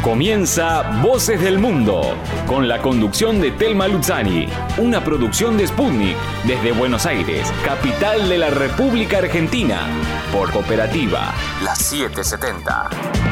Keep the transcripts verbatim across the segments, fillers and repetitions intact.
Comienza Voces del Mundo, con la conducción de Telma Luzzani, una producción de Sputnik, desde Buenos Aires, capital de la República Argentina, por Cooperativa, la setecientos setenta.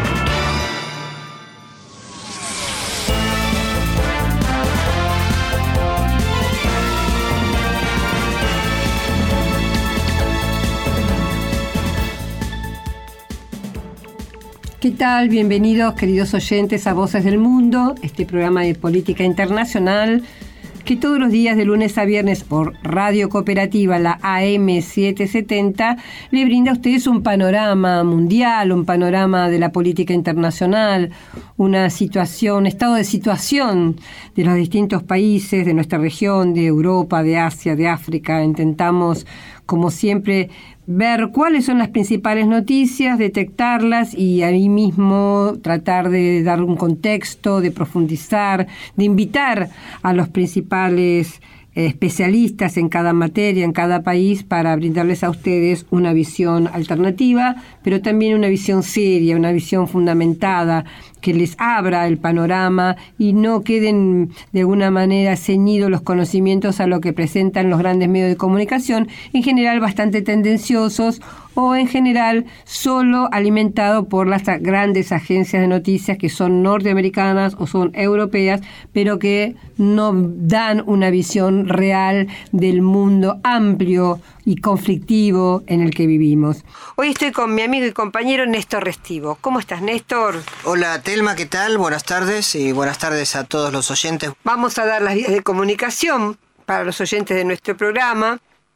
¿Qué tal? Bienvenidos, queridos oyentes, a Voces del Mundo, este programa de política internacional que todos los días de lunes a viernes por Radio Cooperativa, la A M setecientos setenta, le brinda a ustedes un panorama mundial, un panorama de la política internacional, una situación, un estado de situación de los distintos países de nuestra región, de Europa, de Asia, de África. Intentamos, como siempre, ver cuáles son las principales noticias, detectarlas y ahí mismo tratar de dar un contexto, de profundizar, de invitar a los principales eh, especialistas en cada materia, en cada país, para brindarles a ustedes una visión alternativa, pero también una visión seria, una visión fundamentada, que les abra el panorama y no queden de alguna manera ceñidos los conocimientos a lo que presentan los grandes medios de comunicación, en general bastante tendenciosos o en general solo alimentado por las grandes agencias de noticias que son norteamericanas o son europeas, pero que no dan una visión real del mundo amplio y conflictivo en el que vivimos. Hoy estoy con mi amigo y compañero Néstor Restivo. ¿Cómo estás, Néstor? Hola, Telma, ¿qué tal? Buenas tardes y buenas tardes a todos los oyentes. Vamos a dar las vías de comunicación para los oyentes de nuestro programa.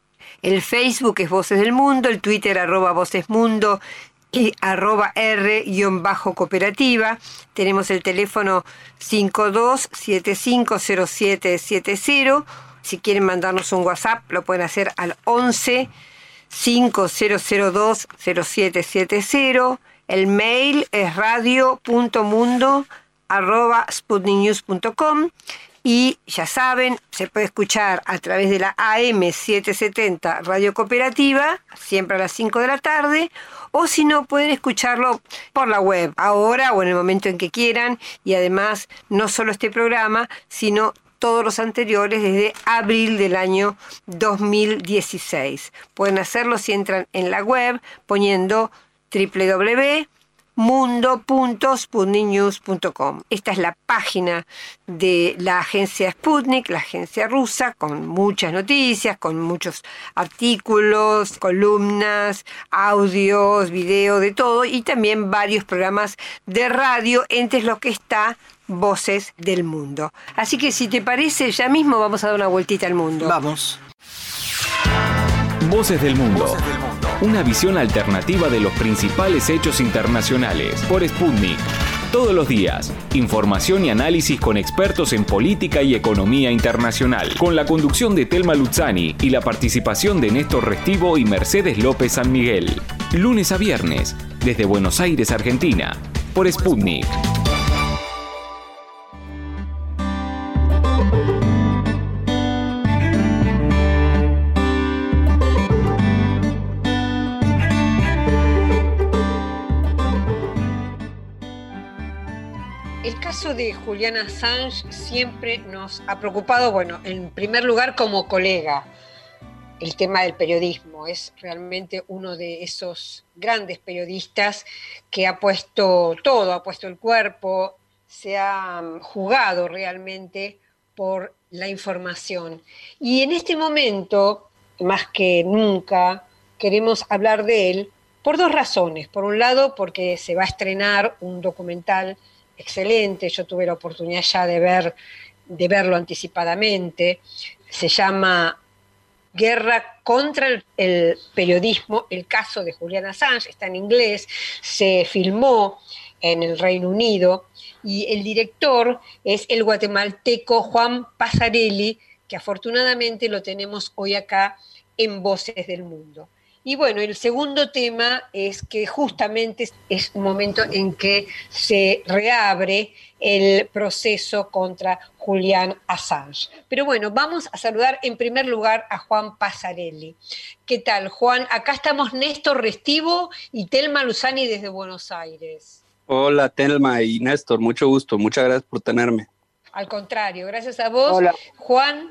El Facebook es Voces del Mundo, el Twitter arroba Voces Mundo y arroba R guión bajo cooperativa. Tenemos el teléfono cinco dos siete cinco cero siete siete cero. Si quieren mandarnos un WhatsApp, lo pueden hacer al once cinco cero cero dos cero siete siete cero. El mail es radio punto mundo arroba sputnik news punto com. Y ya saben, se puede escuchar a través de la A M setecientos setenta Radio Cooperativa, siempre a las cinco de la tarde, o si no, pueden escucharlo por la web, ahora o en el momento en que quieran, y además no solo este programa, sino todos los anteriores desde abril del año dos mil dieciséis. Pueden hacerlo si entran en la web poniendo doble u doble u doble u punto mundo punto sputnik news punto com. Esta es la página de la agencia Sputnik, la agencia rusa, con muchas noticias, con muchos artículos, columnas, audios, videos, de todo, y también varios programas de radio, entre los que está Voces del Mundo. Así que si te parece, ya mismo vamos a dar una vueltita al mundo. Vamos. Voces del Mundo. Voces del Mundo. Una visión alternativa de los principales hechos internacionales por Sputnik. Todos los días, información y análisis con expertos en política y economía internacional, con la conducción de Telma Luzzani y la participación de Néstor Restivo y Mercedes López San Miguel. Lunes a viernes, desde Buenos Aires, Argentina, por Sputnik. El caso de Julian Assange siempre nos ha preocupado, bueno, en primer lugar como colega. El tema del periodismo es realmente uno de esos grandes periodistas que ha puesto todo, ha puesto el cuerpo, se ha jugado realmente por la información. Y en este momento, más que nunca, queremos hablar de él por dos razones. Por un lado, porque se va a estrenar un documental excelente, yo tuve la oportunidad ya de ver, de verlo anticipadamente, se llama Guerra contra el, el periodismo, el caso de Julian Assange, está en inglés, se filmó en el Reino Unido y el director es el guatemalteco Juan Passarelli, que afortunadamente lo tenemos hoy acá en Voces del Mundo. Y bueno, el segundo tema es que justamente es un momento en que se reabre el proceso contra Julian Assange. Pero bueno, vamos a saludar en primer lugar a Juan Passarelli. ¿Qué tal, Juan? Acá estamos Néstor Restivo y Telma Luzzani desde Buenos Aires. Hola, Telma y Néstor, mucho gusto, muchas gracias por tenerme. Al contrario, gracias a vos. Hola. Juan,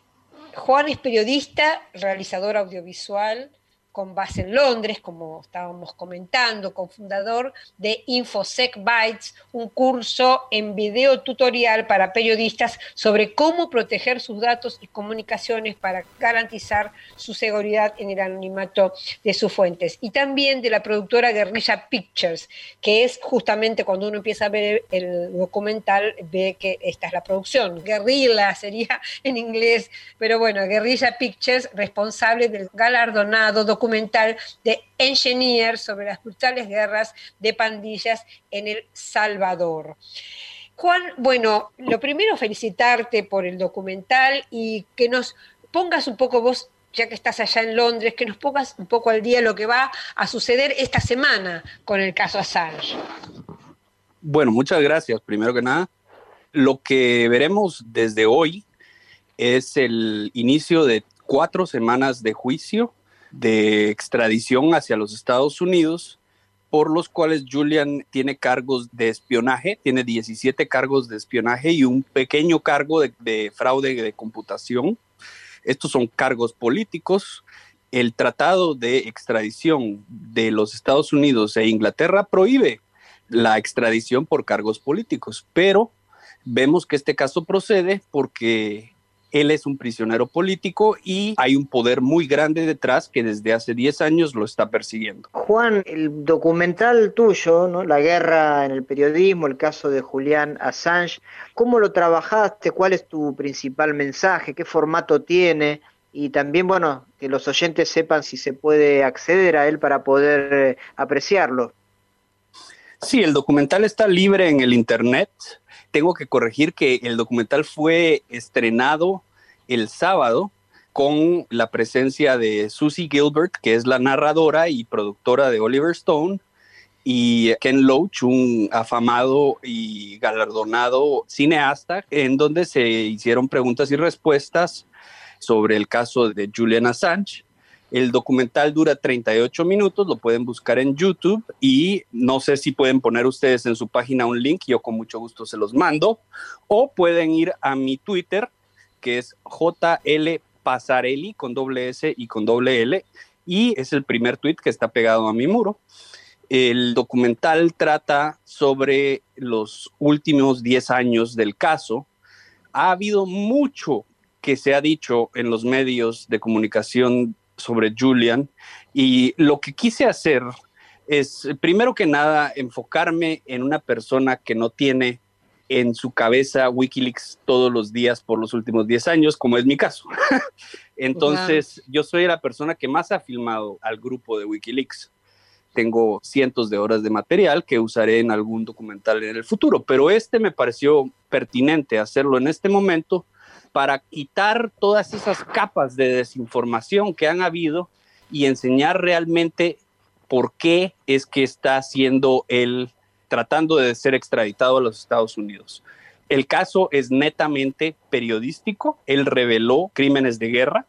Juan es periodista, realizador audiovisual, con base en Londres, como estábamos comentando, cofundador de InfoSec Bytes, un curso en video tutorial para periodistas sobre cómo proteger sus datos y comunicaciones para garantizar su seguridad en el anonimato de sus fuentes. Y también de la productora Guerrilla Pictures, que es justamente cuando uno empieza a ver el documental, ve que esta es la producción. Guerrilla sería en inglés, pero bueno, Guerrilla Pictures, responsable del galardonado documental documental de Engineer sobre las brutales guerras de pandillas en El Salvador. Juan, bueno, lo primero felicitarte por el documental y que nos pongas un poco vos, ya que estás allá en Londres, que nos pongas un poco al día lo que va a suceder esta semana con el caso Assange. Bueno, muchas gracias, primero que nada. Lo que veremos desde hoy es el inicio de cuatro semanas de juicio de extradición hacia los Estados Unidos, por los cuales Julian tiene cargos de espionaje, tiene diecisiete cargos de espionaje y un pequeño cargo de, de fraude de computación. Estos son cargos políticos. El tratado de extradición de los Estados Unidos e Inglaterra prohíbe la extradición por cargos políticos, pero vemos que este caso procede porque él es un prisionero político y hay un poder muy grande detrás que desde hace diez años lo está persiguiendo. Juan, el documental tuyo, ¿no? La guerra en el periodismo, el caso de Julian Assange, ¿cómo lo trabajaste? ¿Cuál es tu principal mensaje? ¿Qué formato tiene? Y también, bueno, que los oyentes sepan si se puede acceder a él para poder eh, apreciarlo. Sí, el documental está libre en el internet. Tengo que corregir que el documental fue estrenado el sábado con la presencia de Susie Gilbert, que es la narradora y productora de Oliver Stone, y Ken Loach, un afamado y galardonado cineasta, en donde se hicieron preguntas y respuestas sobre el caso de Julian Assange. El documental dura treinta y ocho minutos, lo pueden buscar en YouTube y no sé si pueden poner ustedes en su página un link, yo con mucho gusto se los mando, o pueden ir a mi Twitter, que es J L Pasarelli con doble S y con doble L, y es el primer tweet que está pegado a mi muro. El documental trata sobre los últimos diez años del caso. Ha habido mucho que se ha dicho en los medios de comunicación sobre Julian, y lo que quise hacer es, primero que nada, enfocarme en una persona que no tiene en su cabeza Wikileaks todos los días por los últimos diez años, como es mi caso. Entonces, wow. Yo soy la persona que más ha filmado al grupo de Wikileaks. Tengo cientos de horas de material que usaré en algún documental en el futuro, pero este me pareció pertinente hacerlo en este momento para quitar todas esas capas de desinformación que han habido y enseñar realmente por qué es que está siendo él tratando de ser extraditado a los Estados Unidos. El caso es netamente periodístico, él reveló crímenes de guerra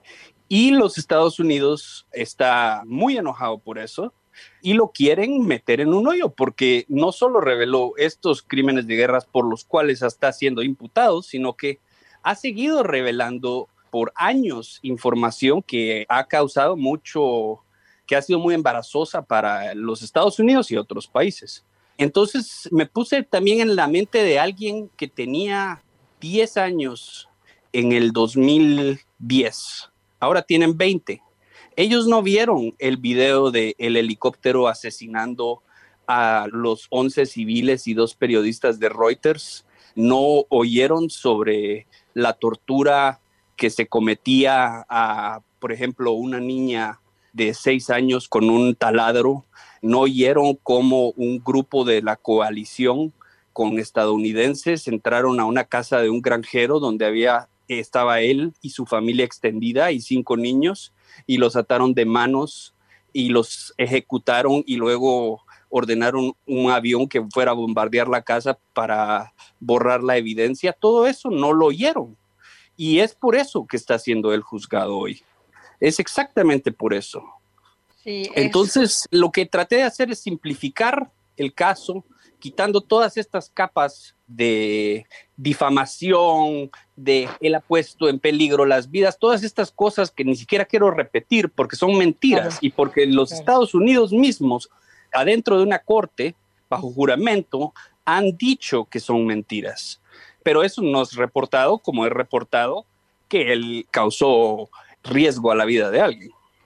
y los Estados Unidos está muy enojado por eso y lo quieren meter en un hoyo porque no solo reveló estos crímenes de guerra por los cuales está siendo imputado, sino que ha seguido revelando por años información que ha causado mucho, que ha sido muy embarazosa para los Estados Unidos y otros países. Entonces me puse también en la mente de alguien que tenía diez años en el dos mil diez. Ahora tienen veinte. Ellos no vieron el video del helicóptero asesinando a los once civiles y dos periodistas de Reuters. No oyeron sobre la tortura que se cometía a, por ejemplo, una niña de seis años con un taladro. No oyeron cómo un grupo de la coalición con estadounidenses entraron a una casa de un granjero donde había, estaba él y su familia extendida y cinco niños, y los ataron de manos y los ejecutaron y luego ordenaron un avión que fuera a bombardear la casa para borrar la evidencia. Todo eso no lo oyeron. Y es por eso que está siendo él juzgado hoy. Es exactamente por eso. Sí, es... Entonces, lo que traté de hacer es simplificar el caso quitando todas estas capas de difamación, de él ha puesto en peligro las vidas, todas estas cosas que ni siquiera quiero repetir porque son mentiras, claro, y porque los claro. Estados Unidos mismos, adentro de una corte, bajo juramento, han dicho que son mentiras. Pero eso no es reportado como es reportado que él causó riesgo a la vida de alguien.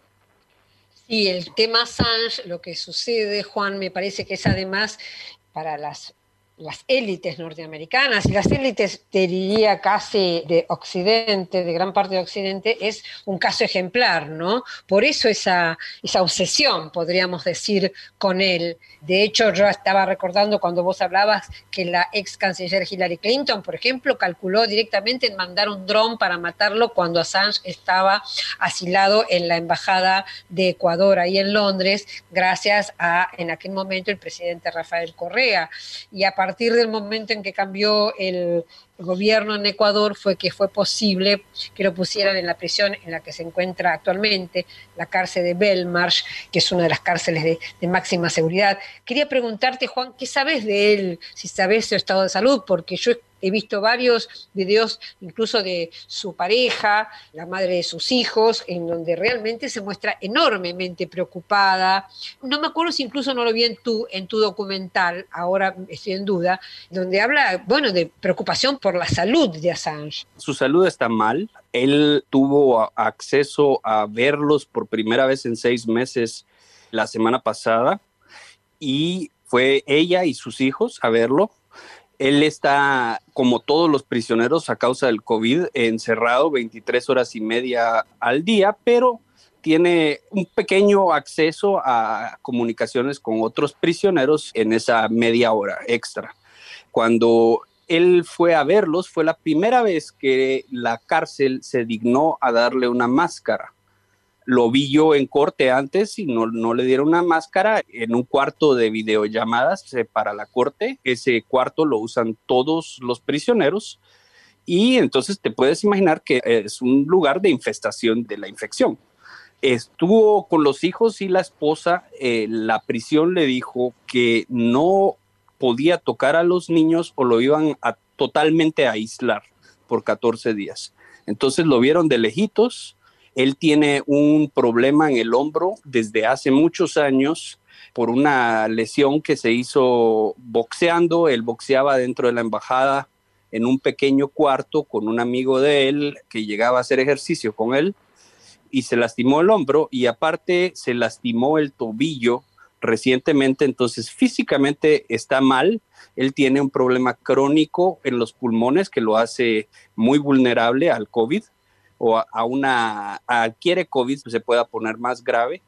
Sí, el tema Assange, lo que sucede, Juan, me parece que es además para las, las élites norteamericanas y las élites, te diría casi de Occidente, de gran parte de Occidente, es un caso ejemplar, ¿no? Por eso esa, esa obsesión, podríamos decir, con él. De hecho, yo estaba recordando cuando vos hablabas que la ex canciller Hillary Clinton, por ejemplo, calculó directamente en mandar un dron para matarlo cuando Assange estaba asilado en la embajada de Ecuador, ahí en Londres, gracias a, en aquel momento, el presidente Rafael Correa. Y a partir del momento en que cambió el gobierno en Ecuador fue que fue posible que lo pusieran en la prisión en la que se encuentra actualmente, la cárcel de Belmarsh, que es una de las cárceles de, de máxima seguridad. Quería preguntarte, Juan, ¿qué sabes de él? Si sabes su estado de salud, porque yo he visto varios videos, incluso de su pareja, la madre de sus hijos, en donde realmente se muestra enormemente preocupada. No me acuerdo si incluso no lo vi en tu, en tu documental, ahora estoy en duda, donde habla, bueno, de preocupación por la salud de Assange. Su salud está mal. Él tuvo acceso a verlos por primera vez en seis meses la semana pasada y fue ella y sus hijos a verlo. Él está, como todos los prisioneros a causa del COVID, encerrado veintitrés horas y media al día, pero tiene un pequeño acceso a comunicaciones con otros prisioneros en esa media hora extra. Cuando él fue a verlos, fue la primera vez que la cárcel se dignó a darle una máscara. Lo vi yo en corte antes y no, no le dieron una máscara en un cuarto de videollamadas para la corte. Ese cuarto lo usan todos los prisioneros y entonces te puedes imaginar que es un lugar de infestación de la infección. Estuvo con los hijos y la esposa. Eh, la prisión le dijo que no podía tocar a los niños o lo iban a totalmente a aislar por catorce días. Entonces lo vieron de lejitos. Él tiene un problema en el hombro desde hace muchos años por una lesión que se hizo boxeando. Él boxeaba dentro de la embajada en un pequeño cuarto con un amigo de él que llegaba a hacer ejercicio con él y se lastimó el hombro y aparte se lastimó el tobillo recientemente, entonces físicamente está mal. Él tiene un problema crónico en los pulmones que lo hace muy vulnerable al COVID o a una, adquiere COVID, pues se pueda poner más grave.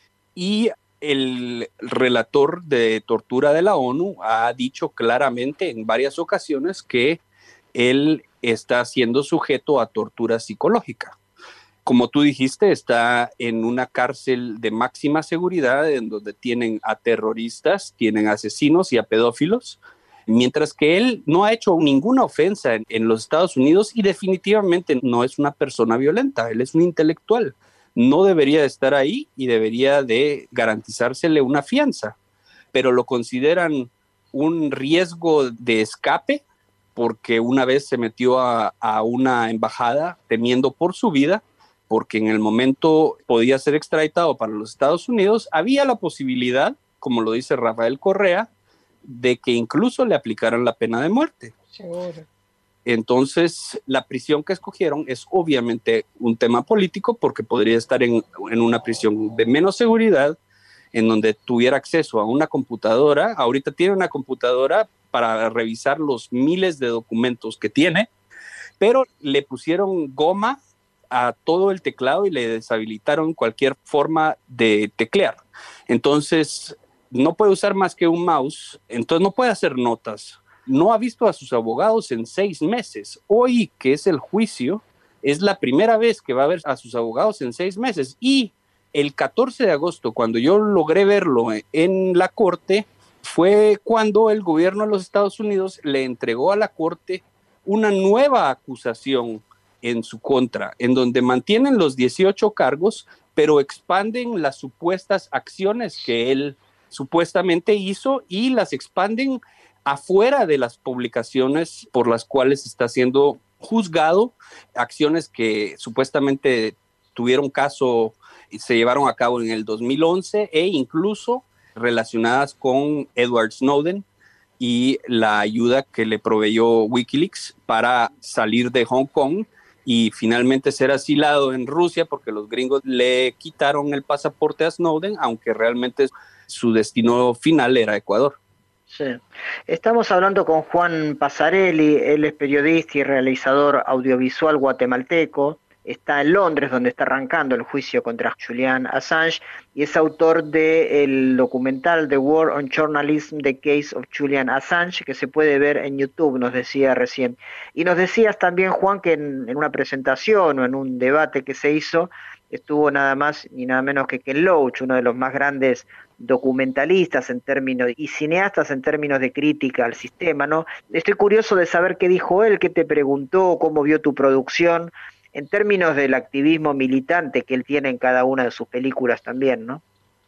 Y el relator de tortura de la ONU ha dicho claramente en varias ocasiones que él está siendo sujeto a tortura psicológica. Como tú dijiste, está en una cárcel de máxima seguridad en donde tienen a terroristas, tienen asesinos y a pedófilos, mientras que él no ha hecho ninguna ofensa en, en los Estados Unidos y definitivamente no es una persona violenta, él es un intelectual. No debería de estar ahí y debería de garantizársele una fianza, pero lo consideran un riesgo de escape porque una vez se metió a, a una embajada temiendo por su vida, porque en el momento podía ser extraditado para los Estados Unidos. Había la posibilidad, como lo dice Rafael Correa, de que incluso le aplicaran la pena de muerte. Seguro. Entonces, la prisión que escogieron es obviamente un tema político porque podría estar en, en una prisión de menos seguridad, en donde tuviera acceso a una computadora. Ahorita tiene una computadora para revisar los miles de documentos que tiene, pero le pusieron goma a todo el teclado y le deshabilitaron cualquier forma de teclear. Entonces, no puede usar más que un mouse, entonces no puede hacer notas. No ha visto a sus abogados en seis meses. Hoy, que es el juicio, es la primera vez que va a ver a sus abogados en seis meses. Y el catorce de agosto, cuando yo logré verlo en la corte, fue cuando el gobierno de los Estados Unidos le entregó a la corte una nueva acusación en su contra, en donde mantienen los dieciocho cargos, pero expanden las supuestas acciones que él supuestamente hizo y las expanden afuera de las publicaciones por las cuales está siendo juzgado, acciones que supuestamente tuvieron caso y se llevaron a cabo en el dos mil once e incluso relacionadas con Edward Snowden y la ayuda que le proveyó Wikileaks para salir de Hong Kong y finalmente ser asilado en Rusia porque los gringos le quitaron el pasaporte a Snowden, aunque realmente su destino final era Ecuador. Sí. Estamos hablando con Juan Passarelli, él es periodista y realizador audiovisual guatemalteco, está en Londres donde está arrancando el juicio contra Julian Assange y es autor del documental The War on Journalism, The Case of Julian Assange, que se puede ver en YouTube, nos decía recién. Y nos decías también, Juan, que en, en una presentación o en un debate que se hizo, estuvo nada más ni nada menos que Ken Loach, uno de los más grandes documentalistas en términos y cineastas en términos de crítica al sistema, ¿no? Estoy curioso de saber qué dijo él, qué te preguntó, cómo vio tu producción, en términos del activismo militante que él tiene en cada una de sus películas también, ¿no?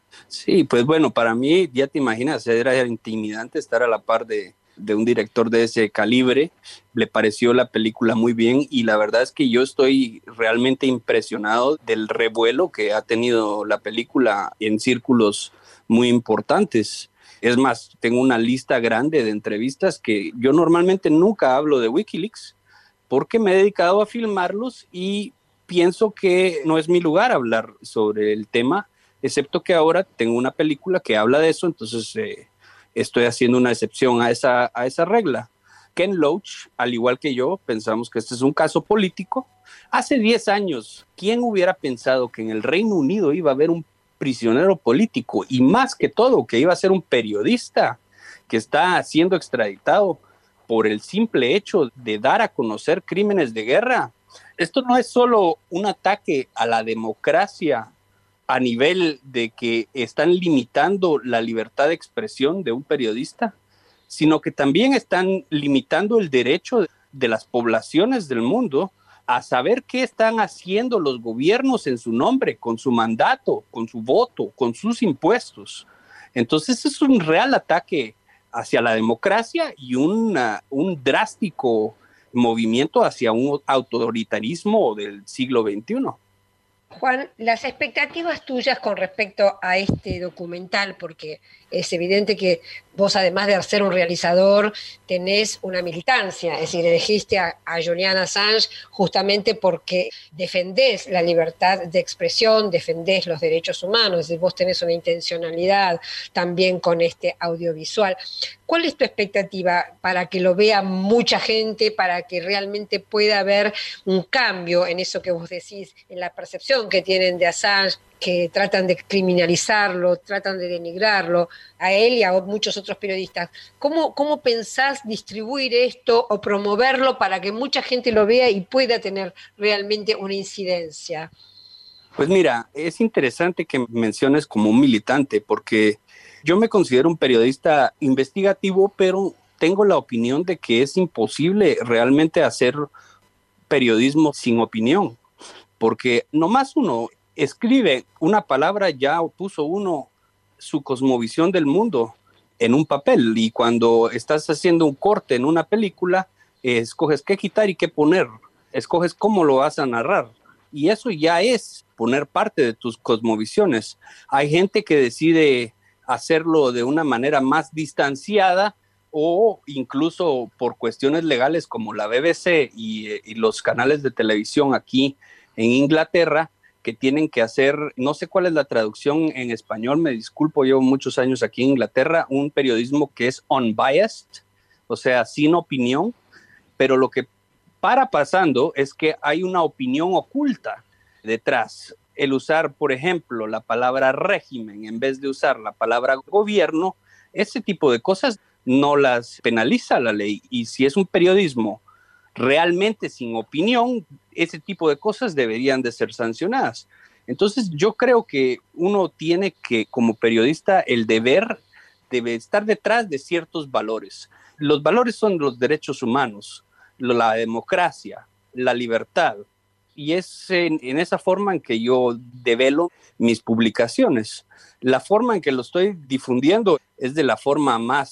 Sí, pues bueno, para mí, ya te imaginas, era intimidante estar a la par de, de un director de ese calibre. Le pareció la película muy bien y la verdad es que yo estoy realmente impresionado del revuelo que ha tenido la película en círculos muy importantes. Es más, tengo una lista grande de entrevistas que yo normalmente nunca hablo de Wikileaks porque me he dedicado a filmarlos y pienso que no es mi lugar hablar sobre el tema, excepto que ahora tengo una película que habla de eso, entonces eh, estoy haciendo una excepción a esa, a esa regla. Ken Loach, al igual que yo, pensamos que este es un caso político. Hace diez años, ¿quién hubiera pensado que en el Reino Unido iba a haber un prisionero político y más que todo que iba a ser un periodista que está siendo extraditado por el simple hecho de dar a conocer crímenes de guerra? Esto no es solo un ataque a la democracia a nivel de que están limitando la libertad de expresión de un periodista, sino que también están limitando el derecho de las poblaciones del mundo a saber qué están haciendo los gobiernos en su nombre, con su mandato, con su voto, con sus impuestos. Entonces es un real ataque hacia la democracia y una, un drástico movimiento hacia un autoritarismo del siglo veintiuno. Juan, las expectativas tuyas con respecto a este documental, porque es evidente que vos, además de ser un realizador, tenés una militancia, es decir, elegiste a, a Julian Assange justamente porque defendés la libertad de expresión, defendés los derechos humanos, es decir, vos tenés una intencionalidad también con este audiovisual. ¿Cuál es tu expectativa para que lo vea mucha gente, para que realmente pueda haber un cambio en eso que vos decís, en la percepción que tienen de Assange, que tratan de criminalizarlo, tratan de denigrarlo, a él y a muchos otros periodistas? ¿Cómo, cómo pensás distribuir esto o promoverlo para que mucha gente lo vea y pueda tener realmente una incidencia? Pues mira, es interesante que menciones como un militante, porque yo me considero un periodista investigativo, pero tengo la opinión de que es imposible realmente hacer periodismo sin opinión, porque nomás uno escribe una palabra, ya puso uno su cosmovisión del mundo en un papel, y cuando estás haciendo un corte en una película, eh, escoges qué quitar y qué poner, escoges cómo lo vas a narrar, y eso ya es poner parte de tus cosmovisiones. Hay gente que decide hacerlo de una manera más distanciada o incluso por cuestiones legales como la B B C y, y los canales de televisión aquí en Inglaterra, que tienen que hacer, no sé cuál es la traducción en español, me disculpo, llevo muchos años aquí en Inglaterra, un periodismo que es unbiased, o sea, sin opinión, pero lo que para pasando es que hay una opinión oculta detrás. El usar, por ejemplo, la palabra régimen en vez de usar la palabra gobierno, ese tipo de cosas no las penaliza la ley, y si es un periodismo realmente sin opinión, ese tipo de cosas deberían de ser sancionadas. Entonces yo creo que uno tiene que, como periodista, el deber debe estar detrás de ciertos valores. Los valores son los derechos humanos, la democracia, la libertad, y es en, en esa forma en que yo develo mis publicaciones. La forma en que lo estoy difundiendo es de la forma más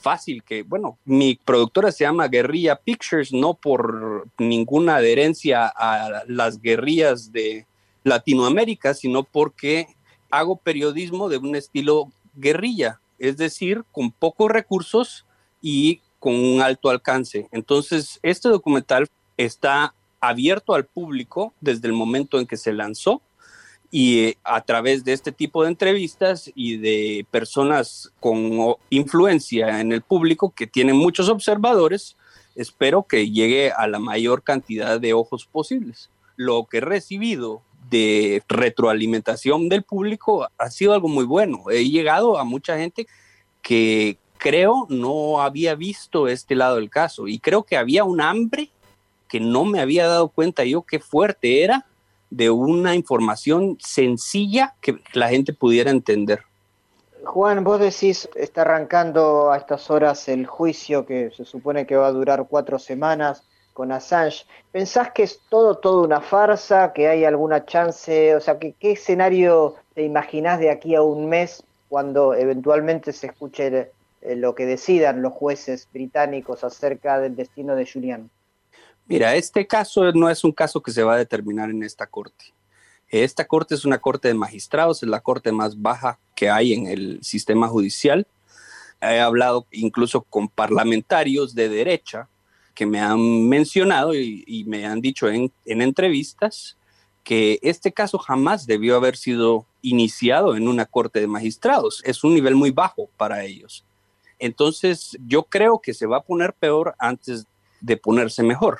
fácil que, bueno, mi productora se llama Guerrilla Pictures, no por ninguna adherencia a las guerrillas de Latinoamérica, sino porque hago periodismo de un estilo guerrilla, es decir, con pocos recursos y con un alto alcance. Entonces, este documental está abierto al público desde el momento en que se lanzó, y a través de este tipo de entrevistas y de personas con influencia en el público que tienen muchos observadores, espero que llegue a la mayor cantidad de ojos posibles. Lo que he recibido de retroalimentación del público ha sido algo muy bueno. He llegado a mucha gente que creo no había visto este lado del caso, y creo que había un hambre que no me había dado cuenta yo qué fuerte era, de una información sencilla que la gente pudiera entender. Juan, vos decís, está arrancando a estas horas el juicio que se supone que va a durar cuatro semanas con Assange. ¿Pensás que es todo, todo una farsa, que hay alguna chance? O sea, ¿qué, qué escenario te imaginás de aquí a un mes cuando eventualmente se escuche eh, lo que decidan los jueces británicos acerca del destino de Julian? Mira, este caso no es un caso que se va a determinar en esta corte. Esta corte es una corte de magistrados, es la corte más baja que hay en el sistema judicial. He hablado incluso con parlamentarios de derecha que me han mencionado y, y me han dicho en, en entrevistas que este caso jamás debió haber sido iniciado en una corte de magistrados. Es un nivel muy bajo para ellos. Entonces, yo creo que se va a poner peor antes de ponerse mejor.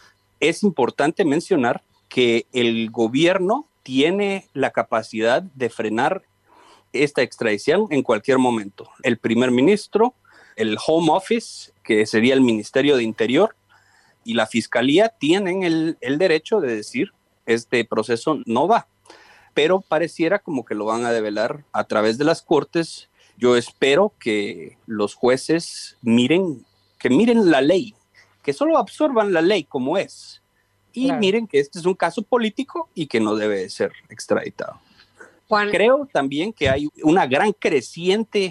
Es importante mencionar que el gobierno tiene la capacidad de frenar esta extradición en cualquier momento. El primer ministro, el Home Office, que sería el Ministerio de Interior, y la Fiscalía tienen el, el derecho de decir este proceso no va. Pero pareciera como que lo van a develar a través de las cortes. Yo espero que los jueces miren, que miren la ley, que solo absorban la ley como es, y claro, miren que este es un caso político y que no debe ser extraditado. Juan. Creo también que hay una gran creciente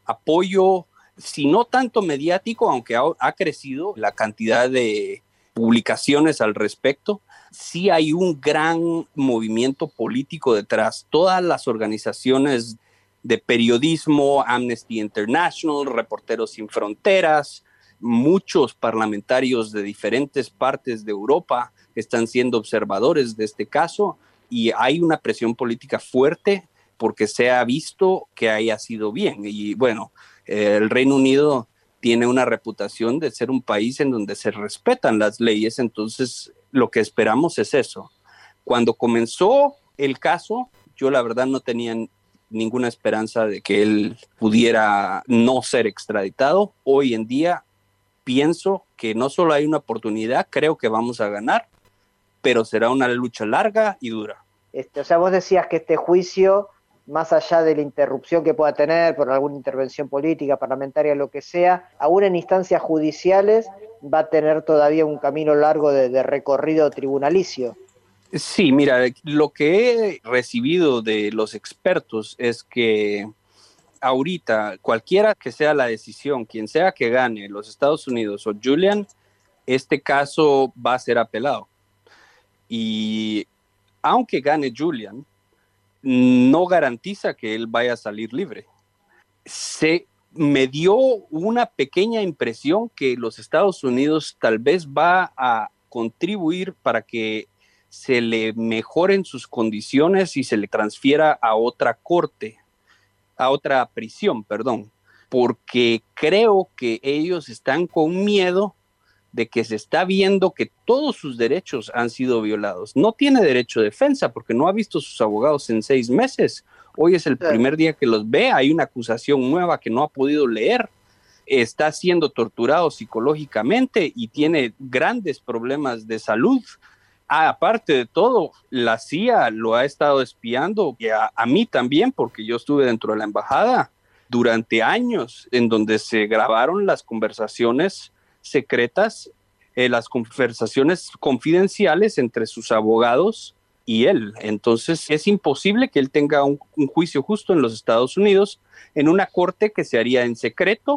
apoyo, si no tanto mediático, aunque ha, ha crecido la cantidad de publicaciones al respecto, sí hay un gran movimiento político detrás. Todas las organizaciones de periodismo, Amnesty International, Reporteros Sin Fronteras, muchos parlamentarios de diferentes partes de Europa están siendo observadores de este caso, y hay una presión política fuerte porque se ha visto que haya sido bien. Y bueno, eh, el Reino Unido tiene una reputación de ser un país en donde se respetan las leyes, entonces lo que esperamos es eso. Cuando comenzó el caso, yo la verdad no tenía ninguna esperanza de que él pudiera no ser extraditado. Hoy en día pienso que no solo hay una oportunidad, creo que vamos a ganar, pero será una lucha larga y dura. Este, o sea, vos decías que este juicio, más allá de la interrupción que pueda tener por alguna intervención política, parlamentaria, lo que sea, aún en instancias judiciales va a tener todavía un camino largo de, de recorrido tribunalicio. Sí, mira, lo que he recibido de los expertos es que ahorita, cualquiera que sea la decisión, quien sea que gane, los Estados Unidos o Julian, este caso va a ser apelado. Y aunque gane Julian, no garantiza que él vaya a salir libre. Se me dio una pequeña impresión que los Estados Unidos tal vez va a contribuir para que se le mejoren sus condiciones y se le transfiera a otra corte, a otra prisión, perdón, porque creo que ellos están con miedo de que se está viendo que todos sus derechos han sido violados. No tiene derecho de defensa porque no ha visto a sus abogados en seis meses. Hoy es el primer día que los ve, hay una acusación nueva que no ha podido leer. Está siendo torturado psicológicamente y tiene grandes problemas de salud. Ah, aparte de todo, la C I A lo ha estado espiando y a, a mí también, porque yo estuve dentro de la embajada durante años en donde se grabaron las conversaciones secretas, eh, las conversaciones confidenciales entre sus abogados y él. Entonces es imposible que él tenga un, un juicio justo en los Estados Unidos en una corte que se haría en secreto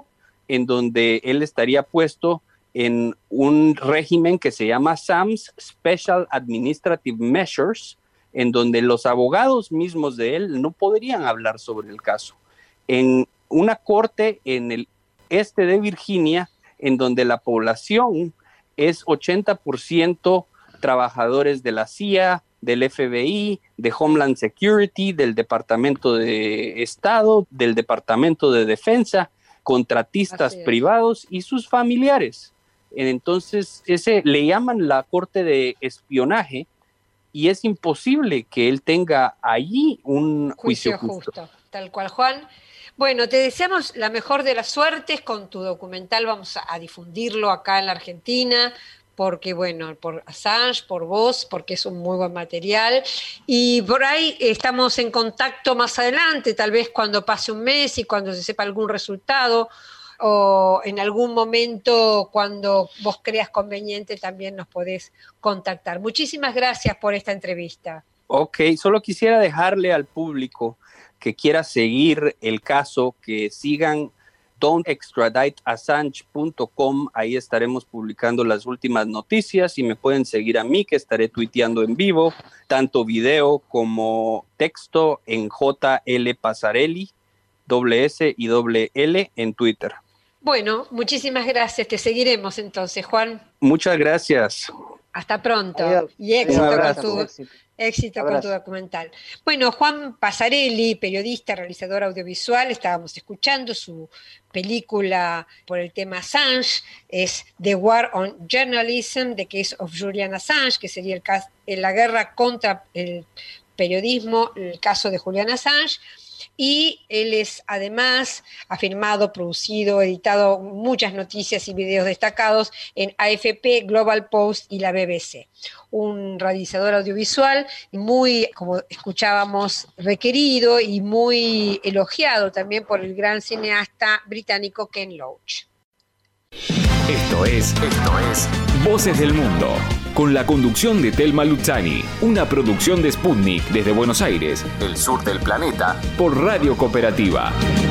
en donde él estaría puesto en un régimen que se llama S A M S, Special Administrative Measures, en donde los abogados mismos de él no podrían hablar sobre el caso. En una corte en el este de Virginia, en donde la población es ochenta por ciento trabajadores de la C I A, del F B I, de Homeland Security, del Departamento de Estado, del Departamento de Defensa, contratistas privados y sus familiares. Entonces, ese le llaman la corte de espionaje y es imposible que él tenga allí un juicio, juicio justo. justo. Tal cual, Juan. Bueno, te deseamos la mejor de las suertes con tu documental. Vamos a difundirlo acá en la Argentina, porque, bueno, por Assange, por vos, porque es un muy buen material. Y por ahí estamos en contacto más adelante, tal vez cuando pase un mes y cuando se sepa algún resultado, o en algún momento cuando vos creas conveniente también nos podés contactar. Muchísimas gracias por esta entrevista. Ok, solo quisiera dejarle al público que quiera seguir el caso, que sigan don't extradite assange punto com, ahí estaremos publicando las últimas noticias y me pueden seguir a mí, que estaré tuiteando en vivo, tanto video como texto en J L Pasarelli, doble S y doble L en Twitter. Bueno, muchísimas gracias, te seguiremos entonces, Juan. Muchas gracias. Hasta pronto. Adiós. Y éxito, Un con abrazo. tu, Éxito. éxito con Abrazo. tu documental. Bueno, Juan Pasarelli, periodista, realizador audiovisual, estábamos escuchando su película por el tema Assange, es The War on Journalism, The Case of Julian Assange, que sería el caso, la guerra contra el periodismo, el caso de Julian Assange. Y él es, además, ha firmado, producido, editado muchas noticias y videos destacados en A F P, Global Post y la B B C. Un realizador audiovisual muy, como escuchábamos, requerido y muy elogiado también por el gran cineasta británico Ken Loach. Esto es, esto es Voces del Mundo, con la conducción de Thelma Luzzani, una producción de Sputnik desde Buenos Aires, el sur del planeta, por Radio Cooperativa.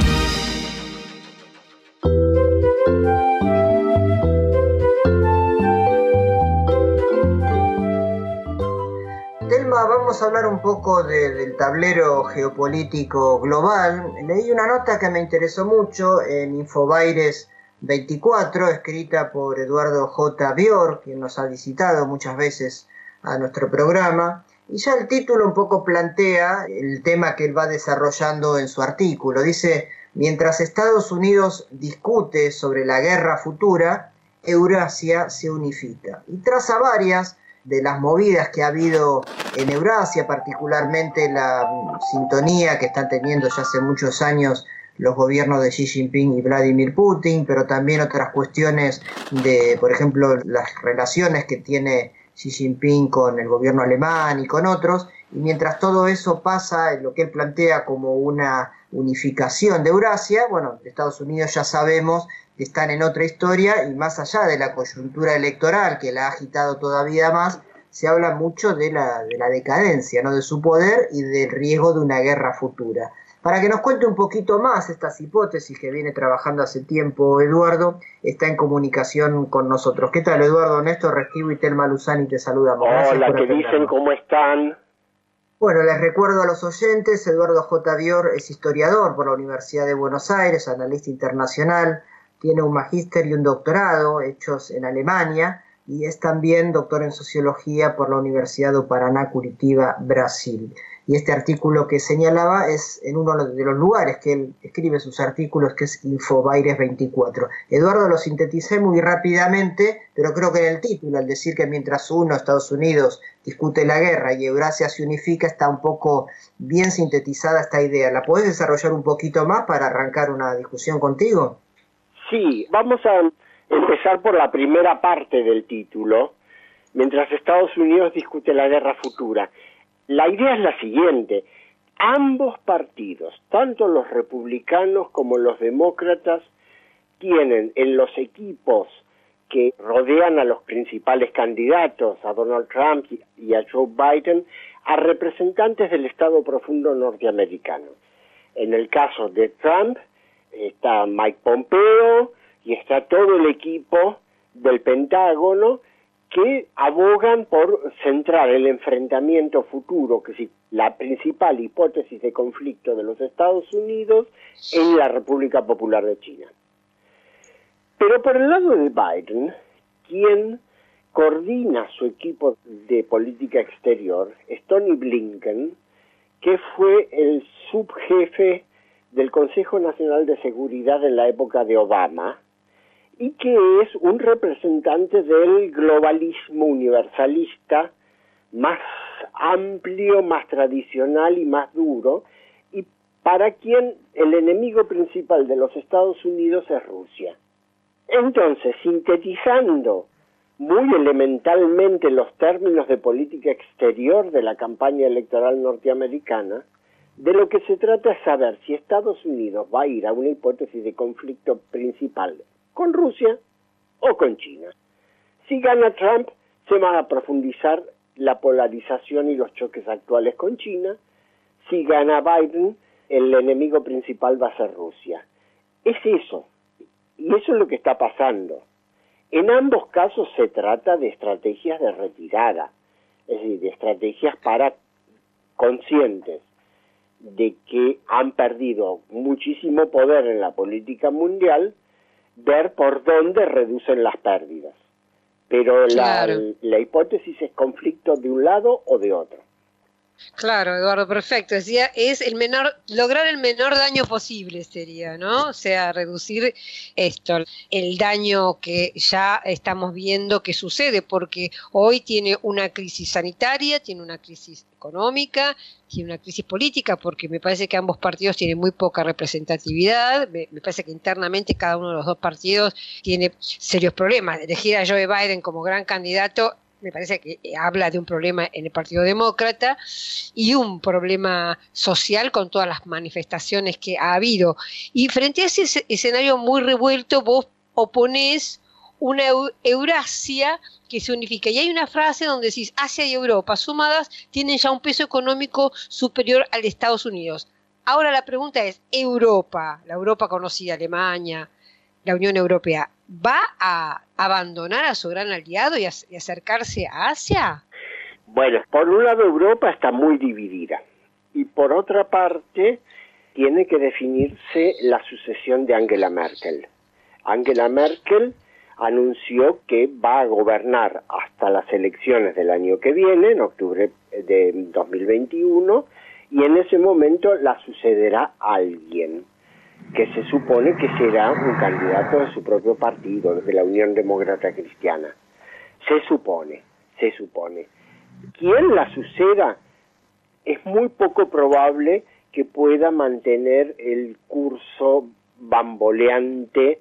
Thelma, vamos a hablar un poco de, del tablero geopolítico global. Leí una nota que me interesó mucho en Infobaires veinticuatro, escrita por Eduardo J. Bior, quien nos ha visitado muchas veces a nuestro programa, y ya el título un poco plantea el tema que él va desarrollando en su artículo. Dice: mientras Estados Unidos discute sobre la guerra futura, Eurasia se unifica. Y traza varias de las movidas que ha habido en Eurasia, particularmente la sintonía que están teniendo ya hace muchos años los gobiernos de Xi Jinping y Vladimir Putin, pero también otras cuestiones de, por ejemplo, las relaciones que tiene Xi Jinping con el gobierno alemán y con otros. Y mientras todo eso pasa, en lo que él plantea como una unificación de Eurasia, bueno, Estados Unidos ya sabemos que están en otra historia, y más allá de la coyuntura electoral que la ha agitado todavía más, se habla mucho de la, de la decadencia, ¿no?, de su poder y del riesgo de una guerra futura. Para que nos cuente un poquito más estas hipótesis que viene trabajando hace tiempo Eduardo, está en comunicación con nosotros. ¿Qué tal, Eduardo? Néstor Restivo y Thelma Luzzani te saludamos. Hola, ¿qué dicen? ¿Cómo están? Bueno, les recuerdo a los oyentes, Eduardo J. Bior es historiador por la Universidad de Buenos Aires, analista internacional, tiene un magíster y un doctorado hechos en Alemania, y es también doctor en sociología por la Universidad do Paraná, Curitiba, Brasil. Y este artículo que señalaba es en uno de los lugares que él escribe sus artículos, que es Infobaires veinticuatro. Eduardo, lo sinteticé muy rápidamente, pero creo que en el título, al decir que mientras uno, Estados Unidos, discute la guerra y Eurasia se unifica, está un poco bien sintetizada esta idea. ¿La podés desarrollar un poquito más para arrancar una discusión contigo? Sí, vamos a empezar por la primera parte del título, mientras Estados Unidos discute la guerra futura. La idea es la siguiente: ambos partidos, tanto los republicanos como los demócratas, tienen en los equipos que rodean a los principales candidatos, a Donald Trump y a Joe Biden, a representantes del Estado profundo norteamericano. En el caso de Trump está Mike Pompeo, y está todo el equipo del Pentágono que abogan por centrar el enfrentamiento futuro, que es la principal hipótesis de conflicto de los Estados Unidos, en la República Popular de China. Pero por el lado de Biden, quien coordina su equipo de política exterior es Tony Blinken, que fue el subjefe del Consejo Nacional de Seguridad en la época de Obama, y que es un representante del globalismo universalista más amplio, más tradicional y más duro, y para quien el enemigo principal de los Estados Unidos es Rusia. Entonces, sintetizando muy elementalmente los términos de política exterior de la campaña electoral norteamericana, de lo que se trata es saber si Estados Unidos va a ir a una hipótesis de conflicto principal con Rusia o con China. Si gana Trump, se va a profundizar la polarización y los choques actuales con China. Si gana Biden, el enemigo principal va a ser Rusia. Es eso, y eso es lo que está pasando. En ambos casos se trata de estrategias de retirada, es decir, de estrategias para conscientes de que han perdido muchísimo poder en la política mundial, ver por dónde reducen las pérdidas. Pero claro, la, la hipótesis es conflicto de un lado o de otro. Claro, Eduardo, perfecto. Decía, es el menor, lograr el menor daño posible sería, ¿no? O sea, reducir esto, el daño que ya estamos viendo que sucede, porque hoy tiene una crisis sanitaria, tiene una crisis económica, tiene una crisis política, porque me parece que ambos partidos tienen muy poca representatividad. Me, me parece que internamente cada uno de los dos partidos tiene serios problemas. Elegir a Joe Biden como gran candidato me parece que habla de un problema en el Partido Demócrata y un problema social con todas las manifestaciones que ha habido. Y frente a ese escenario muy revuelto, vos oponés una Eurasia que se unifica. Y hay una frase donde decís, Asia y Europa sumadas tienen ya un peso económico superior al de Estados Unidos. Ahora la pregunta es, Europa, la Europa conocida, Alemania, la Unión Europea, ¿va a abandonar a su gran aliado y, a, y acercarse a Asia? Bueno, por un lado Europa está muy dividida y por otra parte tiene que definirse la sucesión de Angela Merkel. Angela Merkel anunció que va a gobernar hasta las elecciones del año que viene, en octubre de dos mil veintiuno, y en ese momento la sucederá alguien que se supone que será un candidato de su propio partido, de la Unión Demócrata Cristiana. Se supone, se supone. Quien la suceda es muy poco probable que pueda mantener el curso bamboleante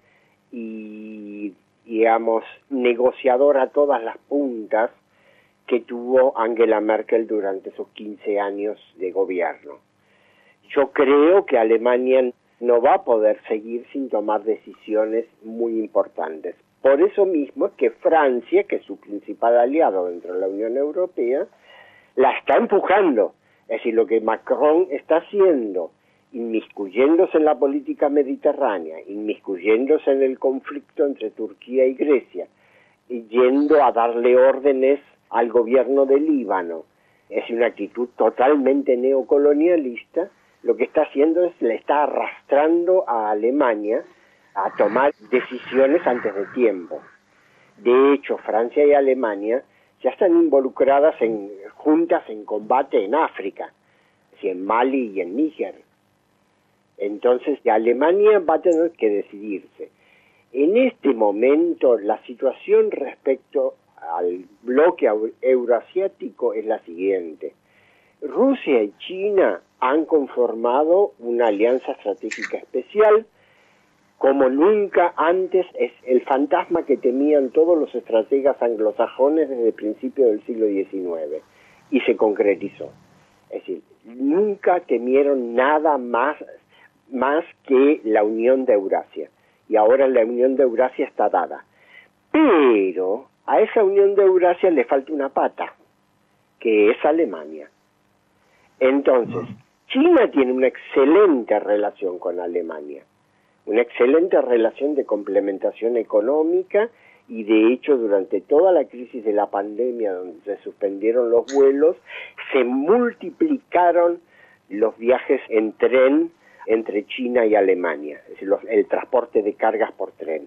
y, digamos, negociador a todas las puntas que tuvo Angela Merkel durante sus quince años de gobierno. Yo creo que Alemania no va a poder seguir sin tomar decisiones muy importantes. Por eso mismo es que Francia, que es su principal aliado dentro de la Unión Europea, la está empujando. Es decir, lo que Macron está haciendo, inmiscuyéndose en la política mediterránea, inmiscuyéndose en el conflicto entre Turquía y Grecia, y yendo a darle órdenes al gobierno de Líbano, es una actitud totalmente neocolonialista. Lo que está haciendo es, le está arrastrando a Alemania a tomar decisiones antes de tiempo. De hecho, Francia y Alemania ya están involucradas en juntas en combate en África, así en Mali y en Níger. Entonces, Alemania va a tener que decidirse. En este momento, la situación respecto al bloque euroasiático es la siguiente. Rusia y China han conformado una alianza estratégica especial, como nunca antes. Es el fantasma que temían todos los estrategas anglosajones desde el principio del siglo diecinueve, y se concretizó. Es decir, nunca temieron nada más, más que la Unión de Eurasia, y ahora la Unión de Eurasia está dada. Pero a esa Unión de Eurasia le falta una pata, que es Alemania. Entonces, China tiene una excelente relación con Alemania, una excelente relación de complementación económica, y de hecho durante toda la crisis de la pandemia, donde se suspendieron los vuelos, se multiplicaron los viajes en tren entre China y Alemania, es decir, los, el transporte de cargas por tren.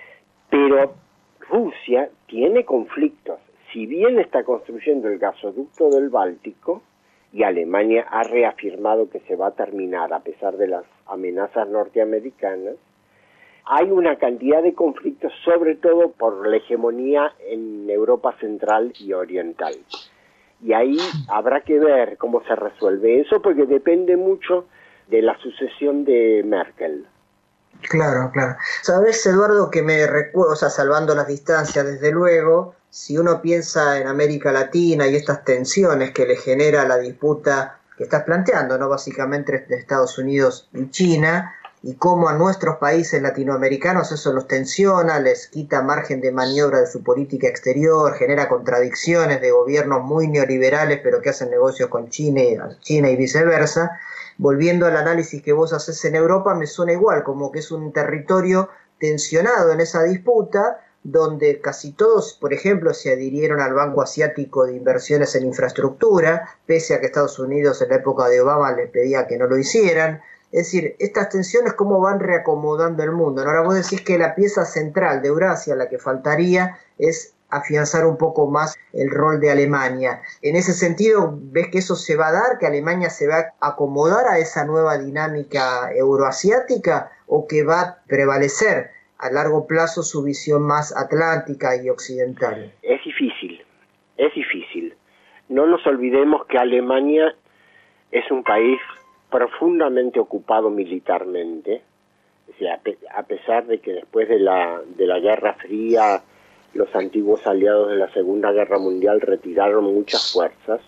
Pero Rusia tiene conflictos. Si bien está construyendo el gasoducto del Báltico, y Alemania ha reafirmado que se va a terminar a pesar de las amenazas norteamericanas, hay una cantidad de conflictos, sobre todo por la hegemonía en Europa Central y Oriental. Y ahí habrá que ver cómo se resuelve eso, porque depende mucho de la sucesión de Merkel. Claro, claro. Sabes, Eduardo, que me recuerdo, o sea, salvando las distancias, desde luego, si uno piensa en América Latina y estas tensiones que le genera la disputa que estás planteando, ¿no? Básicamente entre Estados Unidos y China, y cómo a nuestros países latinoamericanos eso los tensiona, les quita margen de maniobra de su política exterior, genera contradicciones de gobiernos muy neoliberales pero que hacen negocios con China y, China y viceversa. Volviendo al análisis que vos haces en Europa, me suena igual, como que es un territorio tensionado en esa disputa, donde casi todos, por ejemplo, se adhirieron al Banco Asiático de Inversiones en Infraestructura, pese a que Estados Unidos en la época de Obama les pedía que no lo hicieran. Es decir, estas tensiones cómo van reacomodando el mundo. Ahora vos decís que la pieza central de Eurasia, la que faltaría, es afianzar un poco más el rol de Alemania. En ese sentido, ¿ves que eso se va a dar, que Alemania se va a acomodar a esa nueva dinámica euroasiática, o que va a prevalecer a largo plazo su visión más atlántica y occidental? Es difícil, es difícil. No nos olvidemos que Alemania es un país profundamente ocupado militarmente, o sea, a pesar de que después de la, de la Guerra Fría los antiguos aliados de la Segunda Guerra Mundial retiraron muchas fuerzas.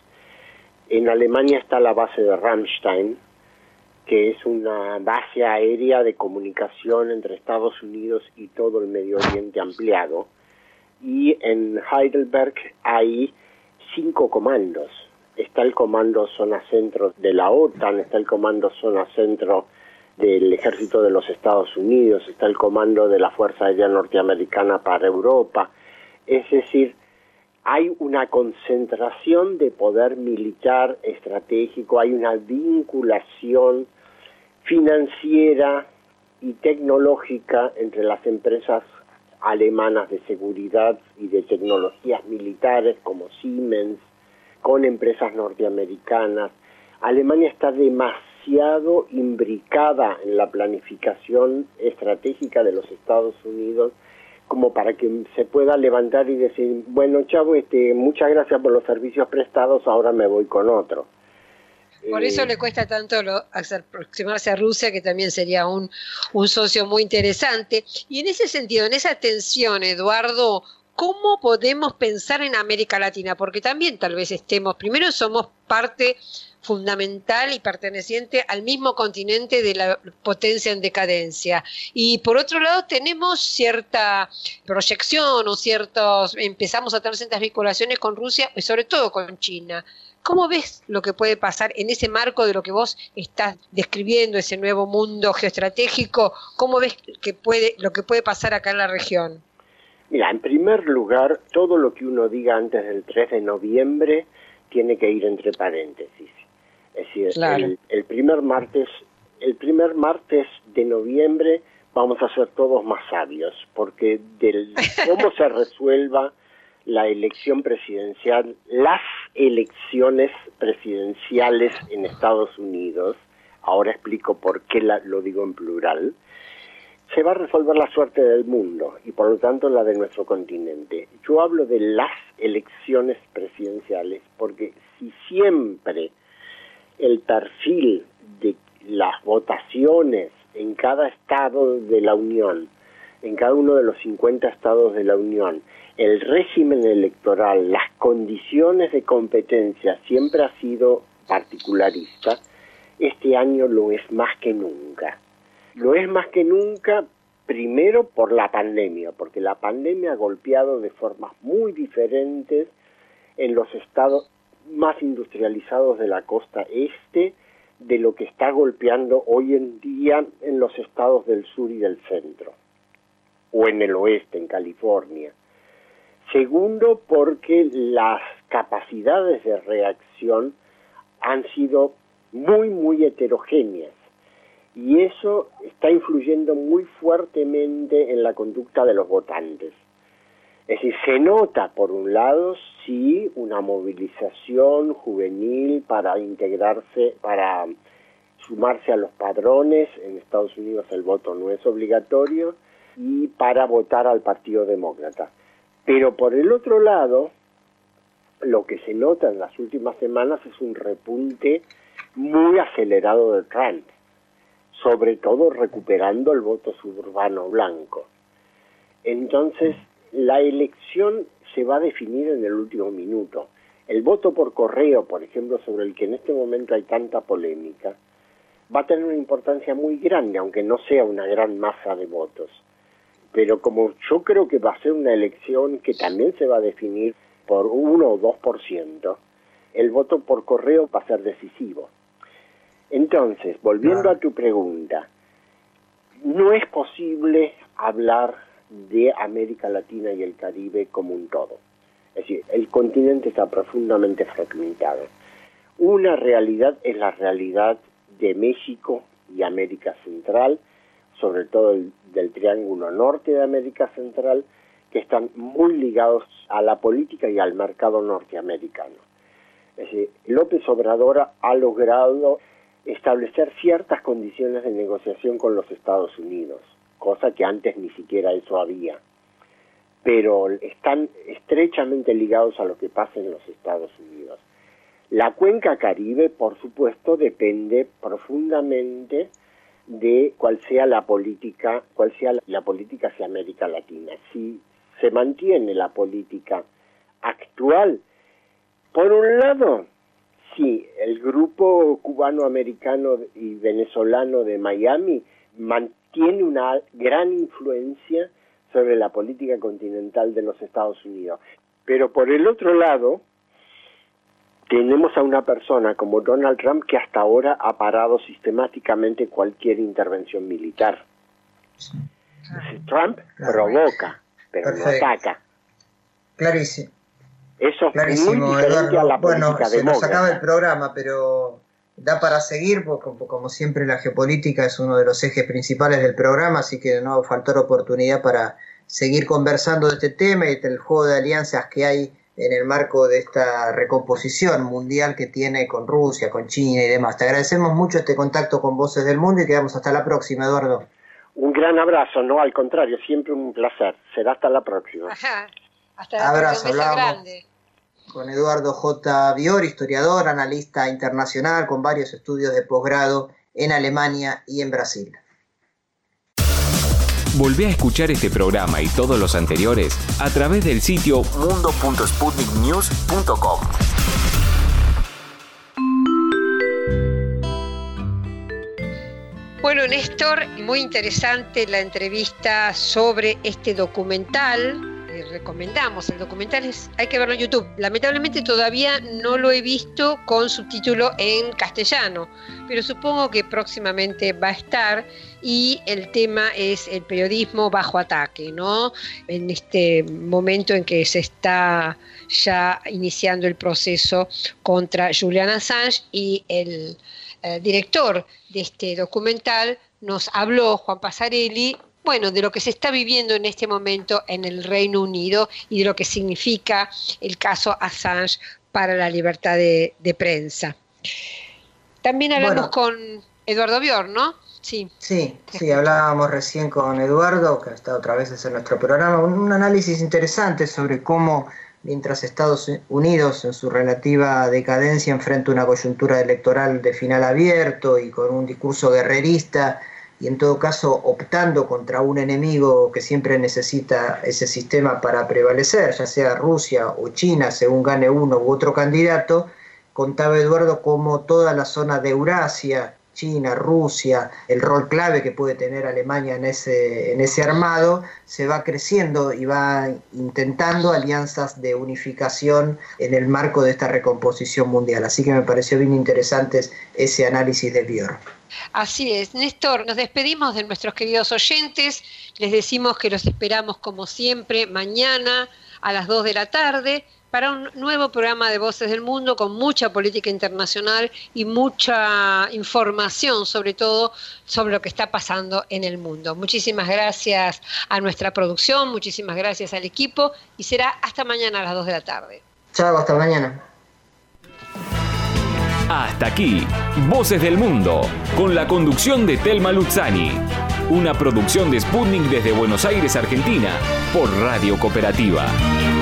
En Alemania está la base de Ramstein, que es una base aérea de comunicación entre Estados Unidos y todo el Medio Oriente ampliado, y en Heidelberg hay cinco comandos. Está el comando zona centro de la OTAN, está el comando zona centro del ejército de los Estados Unidos, está el comando de la Fuerza Aérea Norteamericana para Europa. Es decir, hay una concentración de poder militar estratégico, hay una vinculación financiera y tecnológica entre las empresas alemanas de seguridad y de tecnologías militares como Siemens, con empresas norteamericanas. Alemania está demasiado imbricada en la planificación estratégica de los Estados Unidos como para que se pueda levantar y decir, bueno, chavo, este, muchas gracias por los servicios prestados, ahora me voy con otro. Por eso le cuesta tanto lo, aproximarse a Rusia, que también sería un, un socio muy interesante. Y en ese sentido, en esa tensión, Eduardo, ¿cómo podemos pensar en América Latina? Porque también tal vez estemos, primero somos parte fundamental y perteneciente al mismo continente de la potencia en decadencia, y por otro lado tenemos cierta proyección o ciertos, empezamos a tener ciertas vinculaciones con Rusia y sobre todo con China. ¿Cómo ves lo que puede pasar en ese marco de lo que vos estás describiendo, ese nuevo mundo geoestratégico? ¿Cómo ves que puede, lo que puede pasar acá en la región? Mira, en primer lugar, todo lo que uno diga antes del tres de noviembre tiene que ir entre paréntesis. Es decir, claro. el, el primer martes, el primer martes de noviembre vamos a ser todos más sabios, porque del cómo se resuelva la elección presidencial, las elecciones presidenciales en Estados Unidos, ahora explico por qué la, lo digo en plural, se va a resolver la suerte del mundo y por lo tanto la de nuestro continente. Yo hablo de las elecciones presidenciales porque si siempre el perfil de las votaciones en cada estado de la Unión, en cada uno de los cincuenta estados de la Unión, el régimen electoral, las condiciones de competencia siempre ha sido particularista, este año lo es más que nunca. Lo es más que nunca, primero por la pandemia, porque la pandemia ha golpeado de formas muy diferentes en los estados más industrializados de la costa este de lo que está golpeando hoy en día en los estados del sur y del centro, o en el oeste, en California. Segundo, porque las capacidades de reacción han sido muy, muy heterogéneas, y eso está influyendo muy fuertemente en la conducta de los votantes. Es decir, se nota, por un lado, sí, una movilización juvenil para integrarse, para sumarse a los padrones. En Estados Unidos el voto no es obligatorio, y para votar al Partido Demócrata. Pero por el otro lado, lo que se nota en las últimas semanas es un repunte muy acelerado de Trump, sobre todo recuperando el voto suburbano blanco. Entonces, la elección se va a definir en el último minuto. El voto por correo, por ejemplo, sobre el que en este momento hay tanta polémica, va a tener una importancia muy grande, aunque no sea una gran masa de votos. Pero como yo creo que va a ser una elección que también se va a definir por uno o dos por ciento, el voto por correo va a ser decisivo. Entonces, volviendo a tu pregunta, no es posible hablar de América Latina y el Caribe como un todo. Es decir, el continente está profundamente fragmentado. Una realidad es la realidad de México y América Central, sobre todo el, del Triángulo Norte de América Central, que están muy ligados a la política y al mercado norteamericano. Es decir, López Obrador ha logrado establecer ciertas condiciones de negociación con los Estados Unidos, cosa que antes ni siquiera eso había, pero están estrechamente ligados a lo que pasa en los Estados Unidos. La cuenca Caribe, por supuesto, depende profundamente de cuál sea la política, cuál sea la política hacia América Latina. Si se mantiene la política actual, por un lado, sí, el grupo cubano-americano y venezolano de Miami mantiene una gran influencia sobre la política continental de los Estados Unidos. Pero por el otro lado, tenemos a una persona como Donald Trump que hasta ahora ha parado sistemáticamente cualquier intervención militar. Sí. Trump Claro. provoca, pero Perfecto. no ataca. Clarísimo. Eso es Clarísimo, muy diferente Eduardo. a la Bueno, política se nos demócrata. acaba el programa, pero da para seguir, porque como, como siempre la geopolítica es uno de los ejes principales del programa, así que no faltó la oportunidad para seguir conversando de este tema y del juego de alianzas que hay en el marco de esta recomposición mundial que tiene con Rusia, con China y demás. Te agradecemos mucho este contacto con Voces del Mundo y quedamos hasta la próxima, Eduardo. Un gran abrazo, no, al contrario, siempre un placer. Será hasta la próxima. Ajá. Hasta la Abrazo, próxima. Un beso hablamos. grande. Con Eduardo J. Bior, historiador, analista internacional con varios estudios de posgrado en Alemania y en Brasil. Volvé a escuchar este programa y todos los anteriores a través del sitio mundo punto sputnik news punto com. Bueno, Néstor, muy interesante la entrevista sobre este documental. Eh, recomendamos, el documental es, hay que verlo en YouTube. Lamentablemente todavía no lo he visto con subtítulo en castellano, pero supongo que próximamente va a estar, y el tema es el periodismo bajo ataque, ¿no? En este momento en que se está ya iniciando el proceso contra Julian Assange, y el eh, director de este documental nos habló, Juan Pasarelli, bueno, de lo que se está viviendo en este momento en el Reino Unido y de lo que significa el caso Assange para la libertad de, de prensa. También hablamos Bueno. con Eduardo Bior, ¿no? Sí. Sí, sí, hablábamos recién con Eduardo, que ha estado otra vez en nuestro programa, un, un análisis interesante sobre cómo, mientras Estados Unidos en su relativa decadencia enfrenta una coyuntura electoral de final abierto y con un discurso guerrerista, y en todo caso optando contra un enemigo que siempre necesita ese sistema para prevalecer, ya sea Rusia o China, según gane uno u otro candidato, contaba Eduardo cómo toda la zona de Eurasia, China, Rusia, el rol clave que puede tener Alemania en ese, en ese armado, se va creciendo y va intentando alianzas de unificación en el marco de esta recomposición mundial. Así que me pareció bien interesante ese análisis de Björk. Así es, Néstor, nos despedimos de nuestros queridos oyentes, les decimos que los esperamos como siempre mañana a las dos de la tarde para un nuevo programa de Voces del Mundo con mucha política internacional y mucha información, sobre todo sobre lo que está pasando en el mundo. Muchísimas gracias a nuestra producción, muchísimas gracias al equipo y será hasta mañana a las dos de la tarde. Chao, hasta mañana. Hasta aquí, Voces del Mundo, con la conducción de Telma Luzzani. Una producción de Sputnik desde Buenos Aires, Argentina, por Radio Cooperativa.